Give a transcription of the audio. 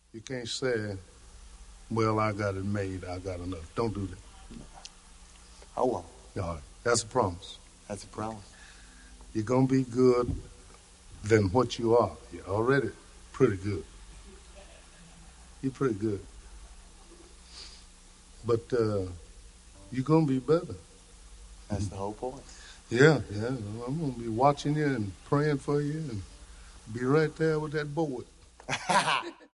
You can't say, well, I got it made, I got enough. Don't do that. I won't. All right. That's a promise. That's a promise. You're going to be good than what you are. You're already pretty good. You're pretty good. But you're going to be better. That's the whole point. Yeah, yeah. I'm going to be watching you and praying for you and be right there with that board.